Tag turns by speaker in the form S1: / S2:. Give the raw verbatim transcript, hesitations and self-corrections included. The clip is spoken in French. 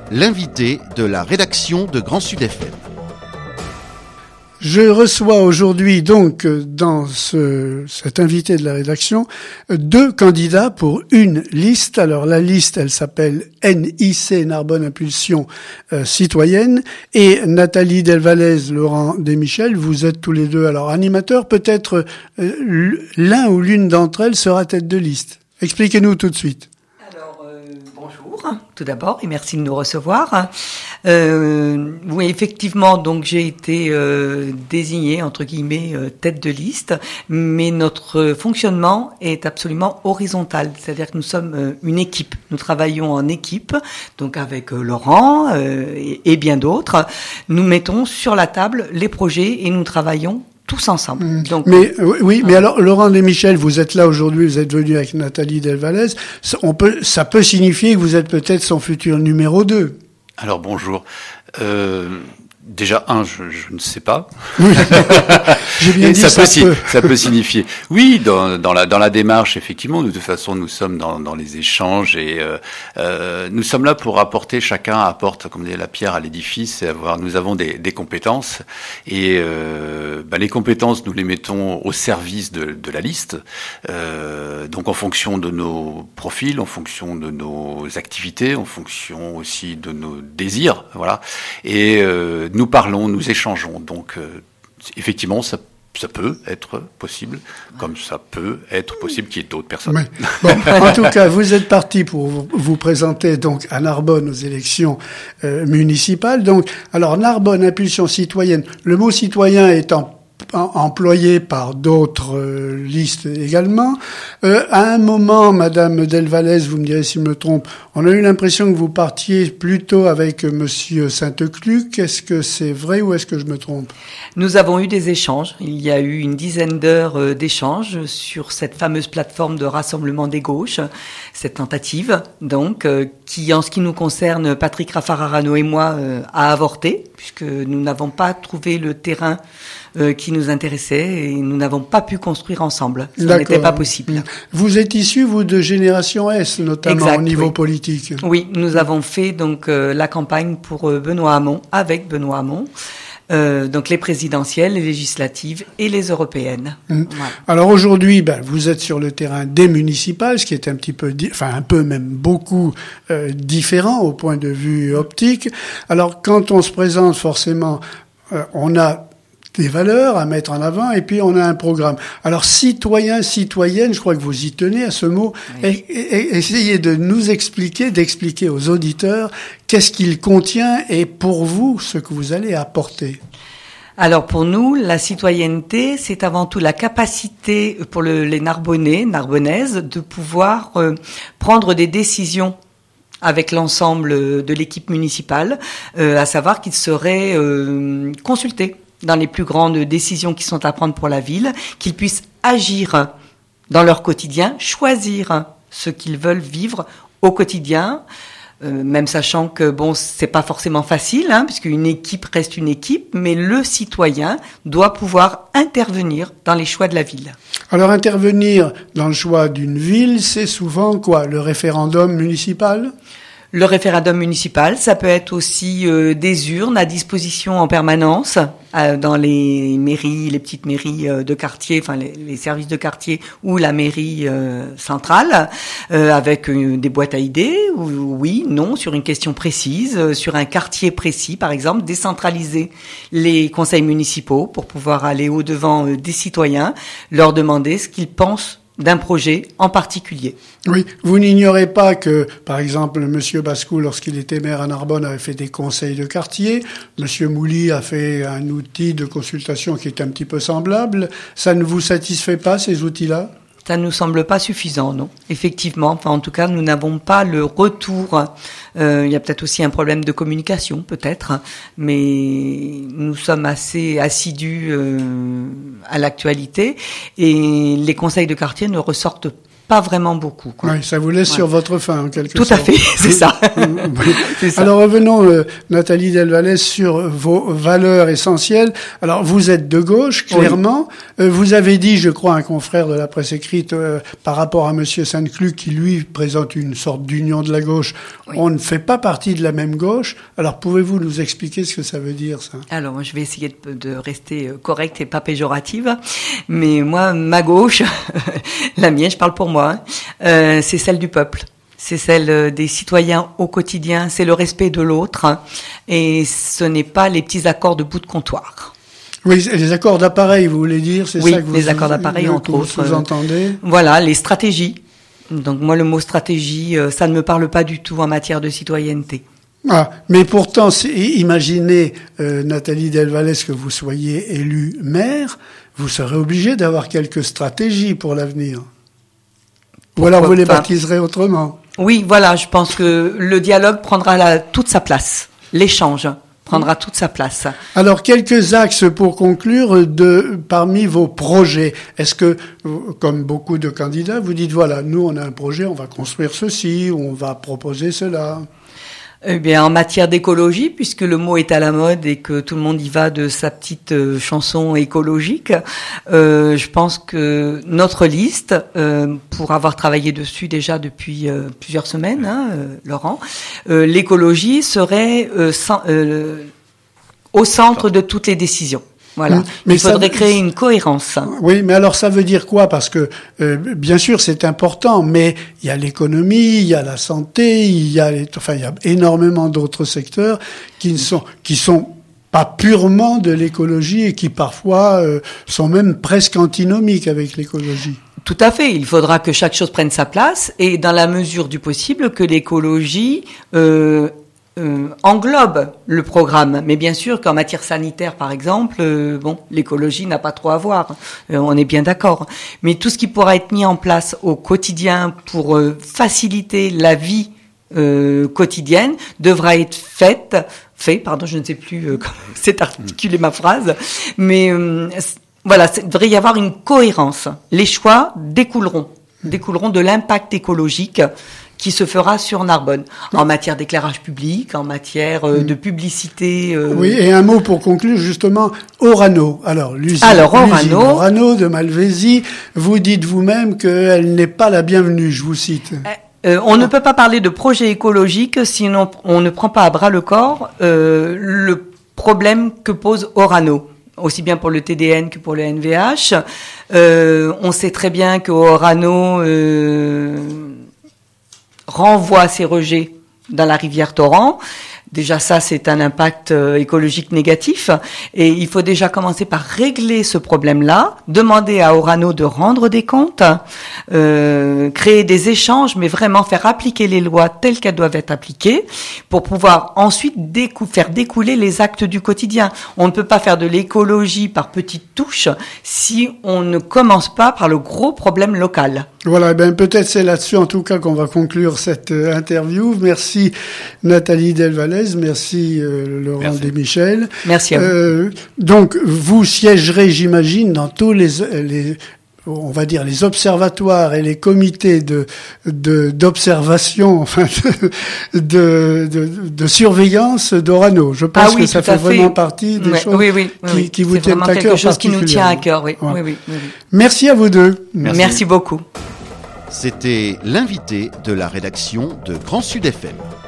S1: l'invité de la rédaction de Grand Sud F M.
S2: Je reçois aujourd'hui donc dans ce, cet invité de la rédaction deux candidats pour une liste. Alors la liste, elle s'appelle N I C, Narbonne Impulsion euh, Citoyenne, et Nathalie Delvalez, Laurent Desmichel, vous êtes tous les deux alors animateurs. Peut-être euh, l'un ou l'une d'entre elles sera tête de liste. Expliquez-nous tout de suite.
S3: Alors euh, bonjour tout d'abord et merci de nous recevoir. Euh, oui, effectivement, donc j'ai été euh, désignée entre guillemets euh, tête de liste, mais notre fonctionnement est absolument horizontal, c'est-à-dire que nous sommes euh, une équipe. Nous travaillons en équipe, donc avec euh, Laurent euh, et, et bien d'autres. Nous mettons sur la table les projets et nous travaillons tous ensemble. Donc,
S2: mais oui, mais alors Laurent Desmichel, vous êtes là aujourd'hui, vous êtes venu avec Nathalie Delvalez. On peut, ça peut signifier que vous êtes peut-être son futur numéro deux.
S4: Alors bonjour. Euh, déjà un, je, je ne sais pas.
S2: Oui. J'ai bien dit
S4: ça,
S2: ça
S4: peut,
S2: peut.
S4: ça peut signifier. Oui, dans, dans la dans la démarche, effectivement. De toute façon, nous sommes dans dans les échanges et euh, euh, nous sommes là pour apporter. Chacun apporte, comme dit, la pierre à l'édifice. Et avoir, nous avons des, des compétences et euh, ben, les compétences, nous les mettons au service de, de la liste. Euh, donc en fonction de nos profils, en fonction de nos activités, en fonction aussi de nos désirs, voilà. Et euh, nous parlons, nous échangeons. Donc euh, effectivement, ça ça peut être possible, comme ça peut être possible qu'il y ait d'autres personnes.
S2: Oui. Bon, en tout cas, vous êtes parti pour vous, vous présenter donc à Narbonne aux élections euh, municipales. Donc, alors Narbonne Impulsion Citoyenne. Le mot citoyen étant employé par d'autres euh, listes également. Euh, à un moment, Madame Delvalez, vous me direz si je me trompe, on a eu l'impression que vous partiez plutôt avec euh, Monsieur Sainte-Cluc. Est-ce que c'est vrai ou est-ce que je me trompe?
S3: Nous avons eu des échanges. Il y a eu une dizaine d'heures euh, d'échanges sur cette fameuse plateforme de rassemblement des gauches, cette tentative, donc, euh, qui, en ce qui nous concerne, Patrick Raffararano et moi, euh, a avorté, puisque nous n'avons pas trouvé le terrain Euh, qui nous intéressait et nous n'avons pas pu construire ensemble. Ça n'était pas possible.
S2: Vous êtes issu, vous, de Génération S, notamment
S3: exact,
S2: au niveau
S3: oui.
S2: politique.
S3: Oui, nous avons fait donc euh, la campagne pour euh, Benoît Hamon, avec Benoît Hamon, euh, donc les présidentielles, les législatives et les européennes.
S2: Mmh.
S3: Voilà.
S2: Alors aujourd'hui, ben, vous êtes sur le terrain des municipales, ce qui est un petit peu, di- enfin un peu même beaucoup euh, différent au point de vue optique. Alors quand on se présente, forcément, euh, on a des valeurs à mettre en avant et puis on a un programme. Alors citoyen, citoyenne, je crois que vous y tenez à ce mot. Oui. Et, et, et essayez de nous expliquer, d'expliquer aux auditeurs qu'est-ce qu'il contient et pour vous ce que vous allez apporter.
S3: Alors pour nous, la citoyenneté, c'est avant tout la capacité pour le, les Narbonnais, Narbonnaises, de pouvoir euh, prendre des décisions avec l'ensemble de l'équipe municipale, euh, à savoir qu'ils seraient euh, consultés dans les plus grandes décisions qui sont à prendre pour la ville, qu'ils puissent agir dans leur quotidien, choisir ce qu'ils veulent vivre au quotidien, euh, même sachant que bon, c'est pas forcément facile, hein, puisqu'une équipe reste une équipe, mais le citoyen doit pouvoir intervenir dans les choix de la ville.
S2: Alors intervenir dans le choix d'une ville, c'est souvent quoi? Le référendum municipal?
S3: Le référendum municipal, ça peut être aussi euh, des urnes à disposition en permanence euh, dans les mairies, les petites mairies euh, de quartier, enfin les, les services de quartier ou la mairie euh, centrale, euh, avec euh, des boîtes à idées, ou, oui, non, sur une question précise, euh, sur un quartier précis, par exemple, décentraliser les conseils municipaux pour pouvoir aller au-devant euh, des citoyens, leur demander ce qu'ils pensent d'un projet en particulier.
S2: Oui, vous n'ignorez pas que, par exemple, Monsieur Bascou, lorsqu'il était maire à Narbonne, avait fait des conseils de quartier. Monsieur Mouly a fait un outil de consultation qui est un petit peu semblable. Ça ne vous satisfait pas, ces outils-là?
S3: Ça ne nous semble pas suffisant, non. Effectivement, enfin, en tout cas, nous n'avons pas le retour. Euh, il y a peut-être aussi un problème de communication, peut-être, mais nous sommes assez assidus euh, à l'actualité et les conseils de quartier ne ressortent pas vraiment beaucoup, quoi.
S2: Oui, ça vous laisse ouais. sur votre faim, en quelque
S3: Tout
S2: sorte.
S3: Tout à fait, c'est ça.
S2: Oui.
S3: c'est ça.
S2: Alors revenons, euh, Nathalie Delvalès, sur vos valeurs essentielles. Alors vous êtes de gauche, clairement. Oui. Euh, vous avez dit, je crois, un confrère de la presse écrite, euh, par rapport à Monsieur Sainte-Cluc, qui lui présente une sorte d'union de la gauche. Oui. On ne fait pas partie de la même gauche. Alors pouvez-vous nous expliquer ce que ça veut dire, ça?
S3: Alors moi, je vais essayer de, de rester correcte et pas péjorative. Mais moi, ma gauche, la mienne, je parle pour moi, hein, euh, c'est celle du peuple. C'est celle des citoyens au quotidien, c'est le respect de l'autre, hein, et ce n'est pas les petits accords de bout de comptoir.
S2: Oui, les accords d'appareil, vous voulez dire, c'est
S3: oui,
S2: ça que vous
S3: les accords d'appareil, entre autres.
S2: Vous entendez ?
S3: Voilà, les stratégies. Donc moi, le mot stratégie, ça ne me parle pas du tout en matière de citoyenneté.
S2: Ah, mais pourtant, imaginez, euh, Nathalie Delvalès, que vous soyez élue maire, vous serez obligé d'avoir quelques stratégies pour l'avenir. Ou alors vous les baptiserez autrement.
S3: Oui, voilà, je pense que le dialogue prendra la, toute sa place. L'échange prendra toute sa place.
S2: Alors, quelques axes pour conclure de parmi vos projets. Est-ce que, comme beaucoup de candidats, vous dites, voilà, nous, on a un projet, on va construire ceci, on va proposer cela?
S3: Eh bien, en matière d'écologie, puisque le mot est à la mode et que tout le monde y va de sa petite euh, chanson écologique, euh, je pense que notre liste, euh, pour avoir travaillé dessus déjà depuis euh, plusieurs semaines, hein, euh, Laurent, euh, l'écologie serait euh, sans, euh, au centre de toutes les décisions. Voilà. Mais il faudrait ça, créer une cohérence.
S2: Oui, mais alors ça veut dire quoi? Parce que euh, bien sûr c'est important, mais il y a l'économie, il y a la santé, il y a, les, enfin il y a énormément d'autres secteurs qui ne sont qui sont pas purement de l'écologie et qui parfois euh, sont même presque antinomiques avec l'écologie.
S3: Tout à fait. Il faudra que chaque chose prenne sa place et dans la mesure du possible que l'écologie euh, Euh, englobe le programme, mais bien sûr qu'en matière sanitaire, par exemple, euh, bon, l'écologie n'a pas trop à voir, euh, on est bien d'accord. Mais tout ce qui pourra être mis en place au quotidien pour euh, faciliter la vie euh, quotidienne devra être fait, fait, pardon, je ne sais plus euh, comment c'est articulé ma phrase, mais euh, voilà, il devrait y avoir une cohérence. Les choix découleront, découleront de l'impact écologique qui se fera sur Narbonne, en matière d'éclairage public, en matière euh, de publicité. Euh...
S2: Oui, et un mot pour conclure, justement, Orano. Alors, l'usine,
S3: Alors, Orano,
S2: l'usine Orano de Malvézy, vous dites vous-même qu'elle n'est pas la bienvenue, je vous cite.
S3: Euh, on ne peut pas parler de projet écologique sinon on ne prend pas à bras le corps euh, le problème que pose Orano. Aussi bien pour le T D N que pour le N V H. Euh, on sait très bien que Orano euh, renvoie ses rejets dans la rivière Torrent. Déjà ça, c'est un impact euh, écologique négatif. Et il faut déjà commencer par régler ce problème-là, demander à Orano de rendre des comptes, euh, créer des échanges, mais vraiment faire appliquer les lois telles qu'elles doivent être appliquées pour pouvoir ensuite décou- faire découler les actes du quotidien. On ne peut pas faire de l'écologie par petites touches si on ne commence pas par le gros problème local.
S2: Voilà, ben peut-être c'est là-dessus en tout cas qu'on va conclure cette euh, interview. Merci Nathalie Delvalès, merci euh, Laurent merci. Desmichel.
S3: Merci à vous.
S2: Euh, donc vous siégerez, j'imagine, dans tous les, les on va dire les observatoires et les comités de, de d'observation, enfin de, de, de, de surveillance d'Orano. Je pense ah oui, que ça fait, fait vraiment partie des ouais, choses
S3: oui, oui, oui,
S2: qui,
S3: oui.
S2: qui vous
S3: c'est
S2: tiennent à cœur.
S3: C'est quelque chose qui nous tient à cœur, oui. Ouais. Oui, oui, oui, oui.
S2: Merci à vous deux.
S3: Merci, Merci beaucoup.
S1: C'était l'invité de la rédaction de Grand Sud F M.